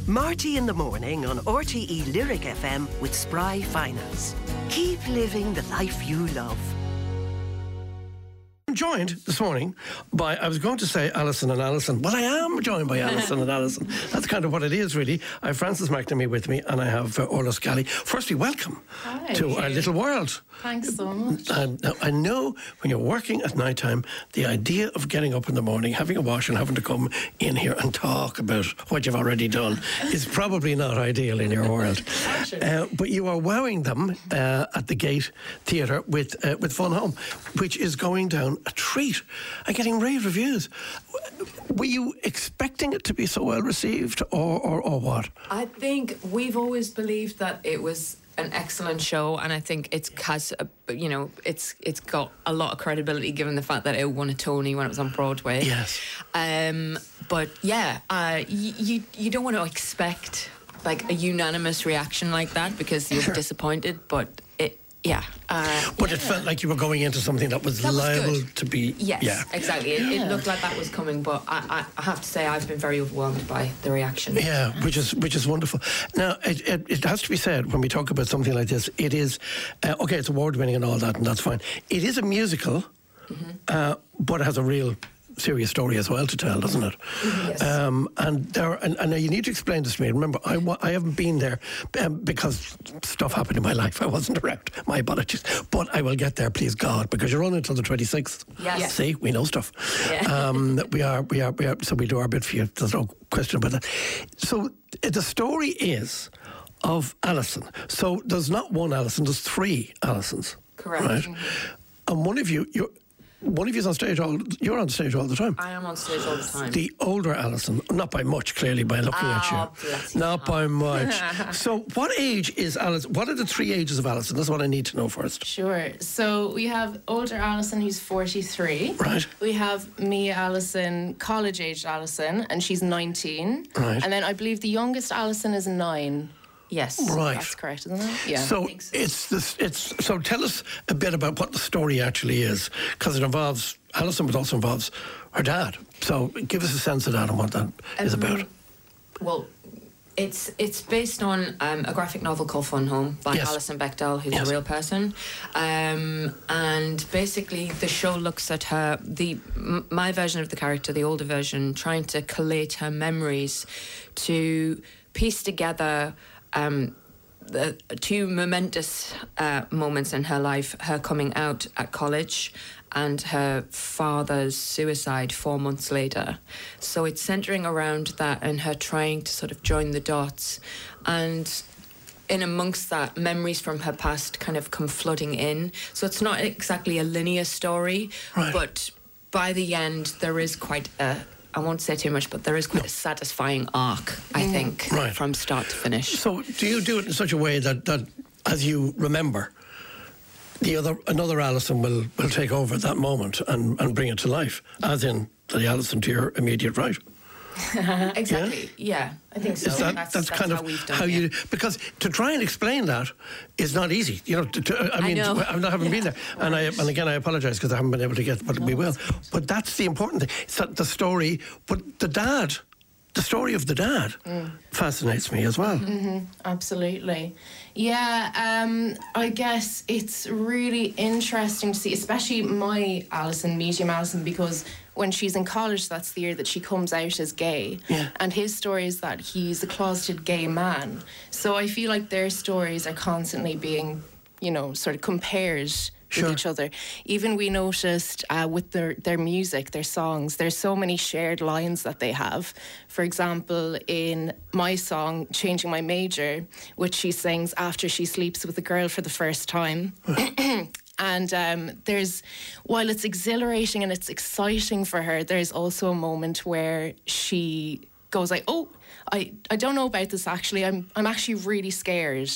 Marty in the morning on RTE Lyric FM with Spry Finance. Keep living the life you love. I'm joined this morning by, I was going to say Alison and Alison. Well, I am joined by Alison and Alison. That's kind of what it is, really. I have Frances McNamee with me, and I have Orla Scally. Firstly, welcome to our little world. Thanks so much. I know when you're working at night time, the idea of getting up in the morning, having a wash and having to come in here and talk about what you've already done is probably not ideal in your world. But you are wowing them at the Gate Theatre with Fun Home, which is going down a treat and getting rave reviews. Were you expecting it to be so well received, or what? I think we've always believed that it was an excellent show, and I think it's got a lot of credibility given the fact that it won a Tony when it was on Broadway. Yes. But yeah, you don't want to expect like a unanimous reaction like that because you're disappointed, but it felt like you were going into something that was liable to be. Yes, exactly. It looked like that was coming, but I have to say I've been very overwhelmed by the reaction. Yeah, which is wonderful. Now, it has to be said when we talk about something like this, it is okay. It's award winning and all that, and that's fine. It is a musical, but it has a real serious story as well to tell, doesn't it? Yes. And you need to explain this to me. Remember, I haven't been there because stuff happened in my life. I wasn't around. My apologies. But I will get there, please God, because you're on until the 26th. Yes. See, we know stuff. Yeah. We are. So we do our bit for you. There's no question about that. So the story is of Alison. So there's not one Alison. There's three Alisons. Correct. Right. And one of you's on stage you're on stage all the time. I am on stage all the time. The older Alison, not by much, clearly, by looking at you. Not by much. So what age is Alison? What are the three ages of Alison? That's what I need to know first. Sure. So we have older Alison, who's 43. Right. We have me, Alison, college-aged Alison, and she's 19. Right. And then I believe the youngest Alison is 9. Yes. Right. That's correct, isn't it? Yeah. So so tell us a bit about what the story actually is, because it involves Alison, but also involves her dad. So give us a sense of that and what that is about. Well, it's based on a graphic novel called Fun Home by Alison Bechdel, who's a real person. And basically the show looks at her, my version of the character, the older version, trying to collate her memories to piece together the two momentous moments in her life, her coming out at college and her father's suicide 4 months later. So it's centering around that and her trying to sort of join the dots. And in amongst that, memories from her past kind of come flooding in. So it's not exactly a linear story, but by the end there is quite I won't say too much, but there is quite a satisfying arc, I think, from start to finish. So do you do it in such a way that as you remember, another Alison will take over at that moment and bring it to life, as in the Alison to your immediate right? Exactly. Yeah, I think so. That's kind of how we've done how you, because to try and explain that is not easy. You know, I know. I haven't been there, and again I apologise because I haven't been able to get, but we will. But that's the important thing. It's the story, but the story of the dad fascinates me as well. Mm-hmm. Absolutely. Yeah, I guess it's really interesting to see, especially my Alison, medium Alison, because when she's in college, that's the year that she comes out as gay. Yeah. And his story is that he's a closeted gay man. So I feel like their stories are constantly being, sort of compared with each other. Even we noticed with their music, their songs, there's so many shared lines that they have. For example, in my song, Changing My Major, which she sings after she sleeps with a girl for the first time. And while it's exhilarating and it's exciting for her, there's also a moment where she goes like, oh, I don't know about this actually. I'm actually really scared.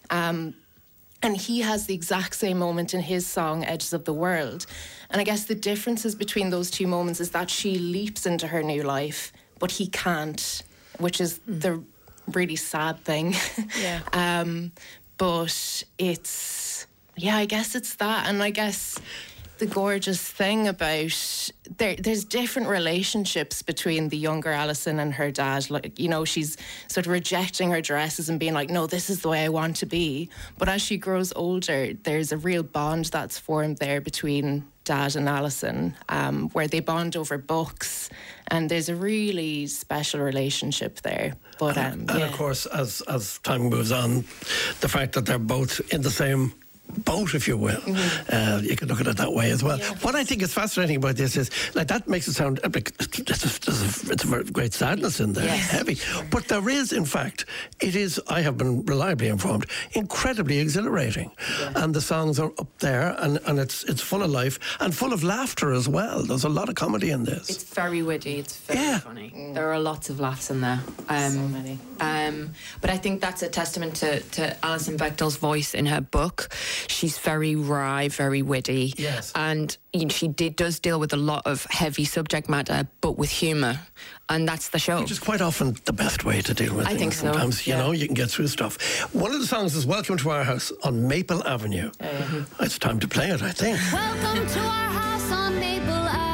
And he has the exact same moment in his song, Edges of the World. And I guess the differences between those two moments is that she leaps into her new life, but he can't, which is the really sad thing. Yeah. But it's, I guess it's that. And I guess the gorgeous thing about there's different relationships between the younger Alison and her dad. Like, you know, she's sort of rejecting her dresses and being like, no, this is the way I want to be. But as she grows older, there's a real bond that's formed there between Dad and Alison, where they bond over books, and there's a really special relationship there. But and of course, as time moves on, the fact that they're both in the same boat, if you will. You can look at it that way as well. Yeah. What I think is fascinating about this is, like, that makes it sound like it's a very great sadness in there, heavy. But there is, in fact, it is, I have been reliably informed, incredibly exhilarating. Yeah. And the songs are up there, and it's full of life and full of laughter as well. There's a lot of comedy in this. It's very witty. It's very funny. There are lots of laughs in there. So many. But I think that's a testament to Alison Bechdel's voice in her book. She's very wry, very witty. Yes. And she does deal with a lot of heavy subject matter, but with humour. And that's the show. Which is quite often the best way to deal with things. I think so. Sometimes, you know, you can get through stuff. One of the songs is Welcome to Our House on Maple Avenue. It's time to play it, I think. Welcome to our house on Maple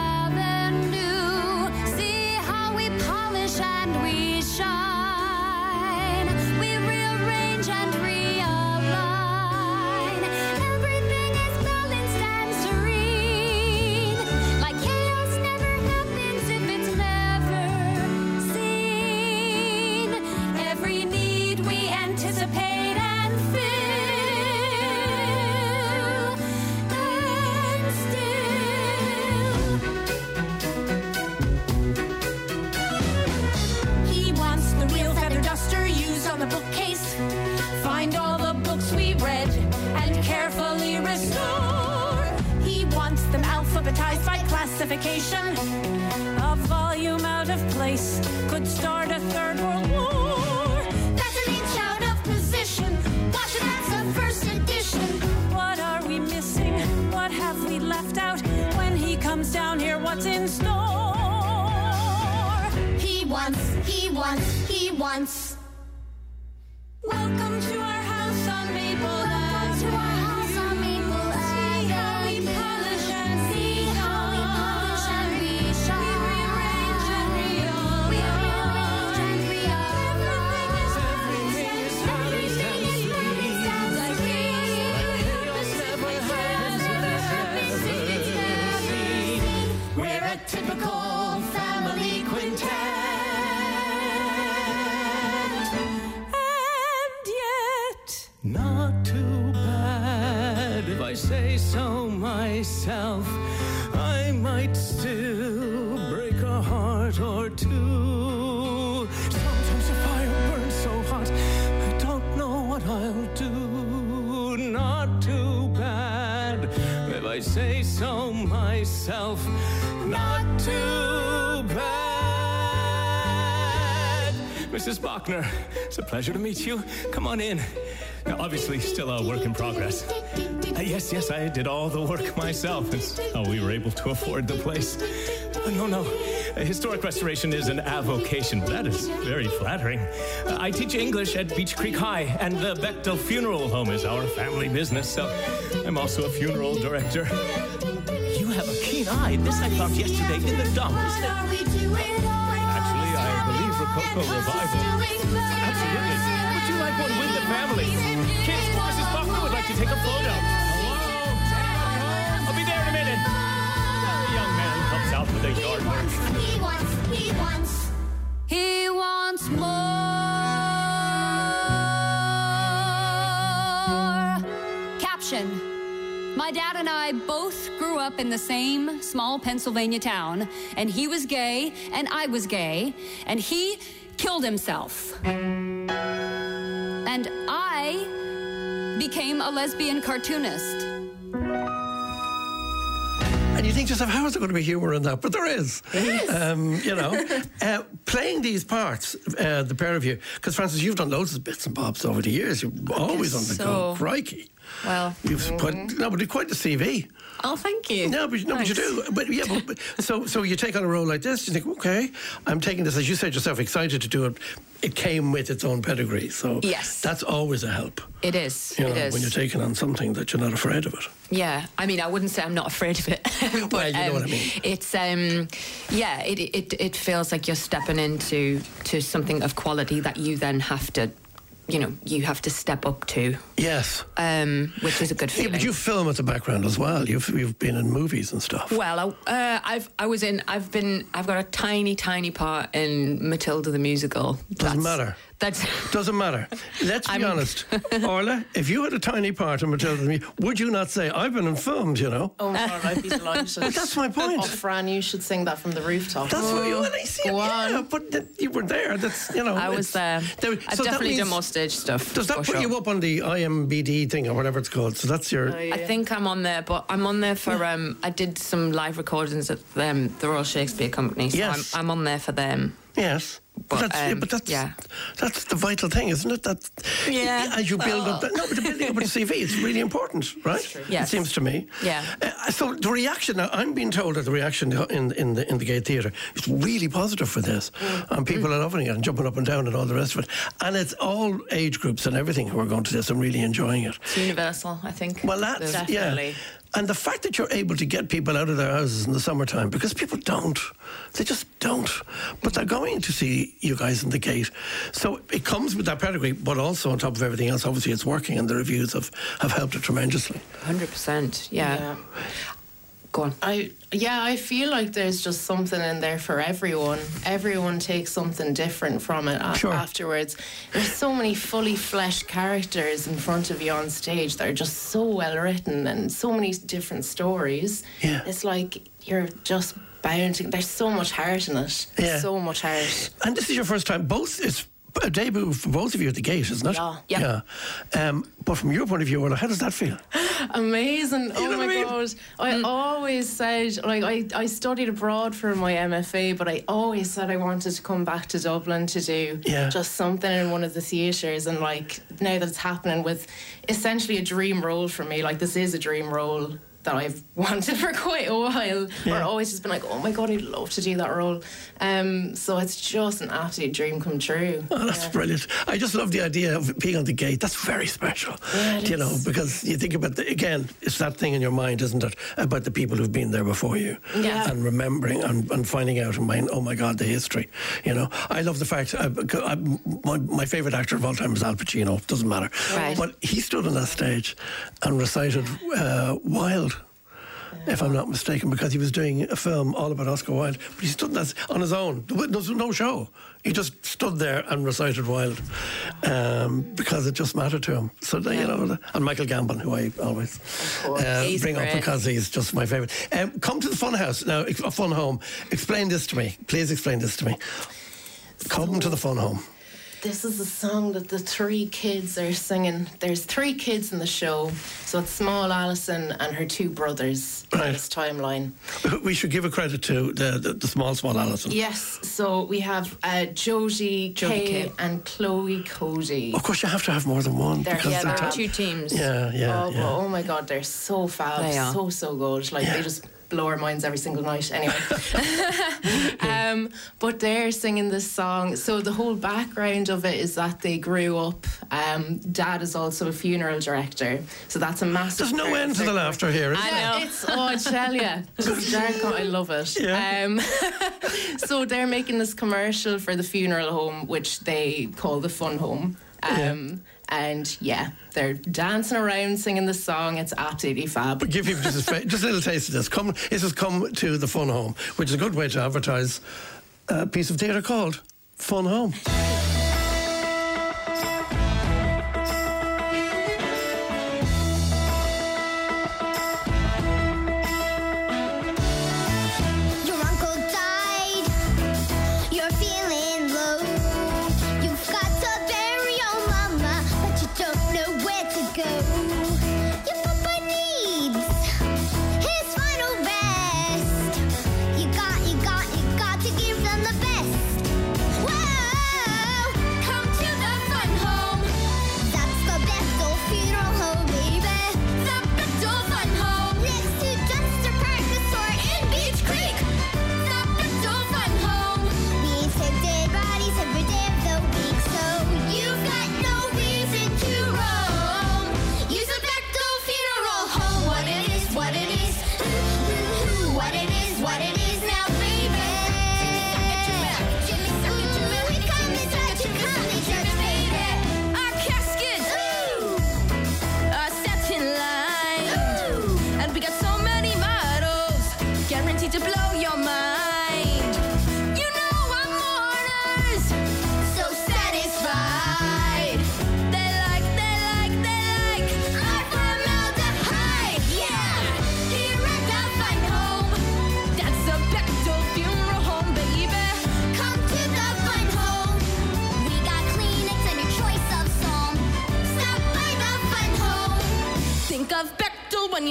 Avenue. See how we polish and we shine. We rearrange and realign. Everything is balanced and serene. Like chaos never happens if it's never seen. Every need we anticipate and fill. And still, he wants the real feather duster used on the bookcase. Find all the books we read and carefully restore. He wants them alphabetized by classification. A volume out of place could start a third world war. That's an inch out of position. Watch it, that's a first edition. What are we missing? What have we left out? When he comes down here, what's in store? He wants. Welcome to our house on Maple Avenue. See how we polish and we shine. We rearrange and everything is we're a typical family quintet. Not too bad, if I say so myself. I might still break a heart or two. Sometimes the fire burns so hot, I don't know what I'll do. Not too bad, if I say so myself. Not too bad. Mrs. Bachner, it's a pleasure to meet you. Come on in. Now, obviously, still a work in progress. Yes, I did all the work myself. That's how we were able to afford the place. No. Historic restoration is an avocation, but that is very flattering. I teach English at Beech Creek High, and the Bechtel Funeral Home is our family business, so I'm also a funeral director. You have a keen eye. This I found yesterday in the dump. Actually, I believe Rococo Revival. Absolutely. Would you like one with the family? Kids, Mrs. Bachner would like to take a photo. Hello? I'll be there in a minute. The young man comes out with a yard work. He wants more. Caption. My dad and I both grew up in the same small Pennsylvania town, and he was gay, and I was gay, and he killed himself. And I became a lesbian cartoonist. And you think to yourself, how is there going to be humour in that? But there is. You know, playing these parts, the pair of you, because Frances, you've done loads of bits and bobs over the years. You've always on the go. Crikey. Well, you've put quite the CV. Oh, thank you. But you do. But so you take on a role like this. You think, okay, I'm taking this, as you said yourself, excited to do it. it came with its own pedigree. So yes, that's always a help. It is. You know, it is. when you're taking on something that you're not afraid of it. Yeah, I mean, I wouldn't say I'm not afraid of it, but well, you know what I mean. It's it feels like you're stepping into something of quality that you then have to, you have to step up to. Yes. Which is a good feeling. Yeah, but you film at the background as well. You've been in movies and stuff. Well, I've got a tiny part in Matilda the musical. Doesn't matter. Doesn't matter. Let's be honest. Orla, if you had a tiny part in Matilda, would you not say, I've been in films, you know? Oh, my God, I'd be delighted. But that's my point. Oh, Fran, you should sing that from the rooftop. That's what you want to see. Yeah, but you were there. That's, I was there. I've definitely done more stage stuff. Does that put you up on the IMBD thing or whatever it's called? So that's your... I think I'm on there, but I'm on there for... I did some live recordings at the Royal Shakespeare Company, so yes. I'm on there for them. Yes. But that's the vital thing, isn't it? That as you build up, but building up a CV, it's really important, right? Yes. It seems to me. Yeah. So the reaction now, I'm being told that the reaction in the Gate Theatre is really positive for this, and people are loving it and jumping up and down and all the rest of it. And it's all age groups and everything who are going to this and really enjoying it. It's universal, I think. Well, that's definitely. And the fact that you're able to get people out of their houses in the summertime, because people don't. They just don't. But they're going to see you guys in the Gate. So it comes with that pedigree, but also on top of everything else, obviously it's working and the reviews have helped it tremendously. 100%, yeah. Go on. I feel like there's just something in there for everyone. Everyone takes something different from it afterwards. There's so many fully fleshed characters in front of you on stage that are just so well written and so many different stories. Yeah. It's like you're just bound to... There's so much heart in it. Yeah. So much heart. And this is your first time. It's a debut for both of you at the Gate, isn't it? Yeah. But from your point of view, how does that feel? Amazing. Oh my God. I always said, I studied abroad for my MFA, but I always said I wanted to come back to Dublin to do just something in one of the theatres. And now that it's happening with essentially a dream role for me, this is a dream role that I've wanted for quite a while, or always just been like, oh my God, I'd love to do that role. So it's just an absolute dream come true. Oh, that's brilliant. I just love the idea of being on the Gate. That's very special, because you think about, again, it's that thing in your mind, isn't it, about the people who've been there before you, and remembering and finding out and mind, oh my God, the history. I love the fact, my favourite actor of all time is Al Pacino, doesn't matter. Right. But he stood on that stage and recited Wilde, if I'm not mistaken, because he was doing a film all about Oscar Wilde. But he stood there on his own. There was no show. He just stood there and recited Wilde because it just mattered to him. So, and Michael Gambon, who I always bring up because he's just my favourite. Come to the Fun House now, a Fun Home. Explain this to me. Please explain this to me. Come to the Fun Home. This is a song that the 3 kids are singing. There's 3 kids in the show, so it's small Alison and her 2 brothers in this timeline. We should give a credit to the small Alison. Yes, so we have Jodie Kay and Chloe Cody. Of course, you have to have more than one. There are 2 teams. Oh my God, they're so fab, so good. They just blow our minds every single night anyway. But they're singing this song. So the whole background of it is that they grew up. Dad is also a funeral director, so that's a massive... There's no end to the laughter here, is there? I know. I tell you. Just dark, I love it. Yeah. So they're making this commercial for the funeral home, which they call the Fun Home. And they're dancing around, singing the song. It's absolutely fab. But give people just a little taste of this. Come to the Fun Home, which is a good way to advertise a piece of theatre called Fun Home. You got to give them the best. Whoa!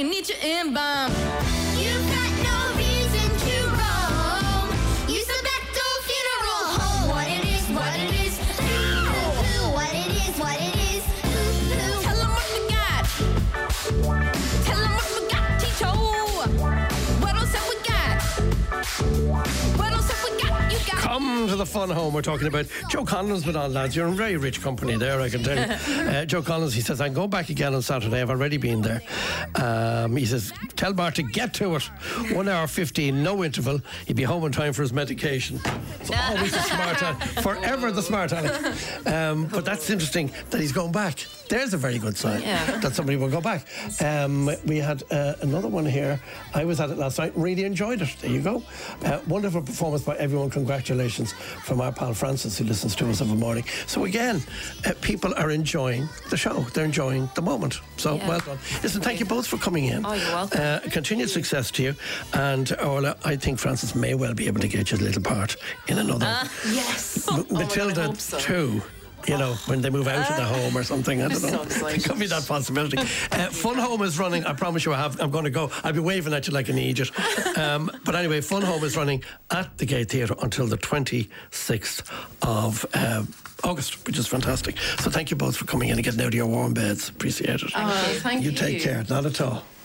you need your embalm. You've got no reason to roam. Use the Bechdel funeral home. What it is, what it is. What it is, what it is. Tell them what we got. Tell them what we got, Tito. What else have we got? What else have we got? You got. Come to the fun home. We're talking about Joe Collins been on, lads. You're in very rich company there, I can tell you. Joe Collins, he says, I'm going back again on Saturday. I've already been there. He says, tell Bart to get to it. 1 hour 15, no interval. He'd be home in time for his medication. So always the smart aleck. Forever the smart aleck. But that's interesting that he's going back. There's a very good sign that somebody will go back. We had another one here. I was at it last night and really enjoyed it. There you go. Wonderful performance by everyone. Congratulations from our pal Francis, who listens to us every morning. So again, people are enjoying the show. They're enjoying the moment. So well done. Listen, thank you both for coming in. Oh, you're welcome. Continued success to you. And Orla, I think Francis may well be able to get you a little part in another. Yes. Matilda too. You know, when they move out of the home or something. I don't know. There could be that possibility. Fun Home is running. I promise you I'm going to go. I'll be waving at you like an idiot. But anyway, Fun Home is running at the Gate Theatre until the 26th of August, which is fantastic. So thank you both for coming in and getting out of your warm beds. Appreciate it. Thank you. You take care. Not at all.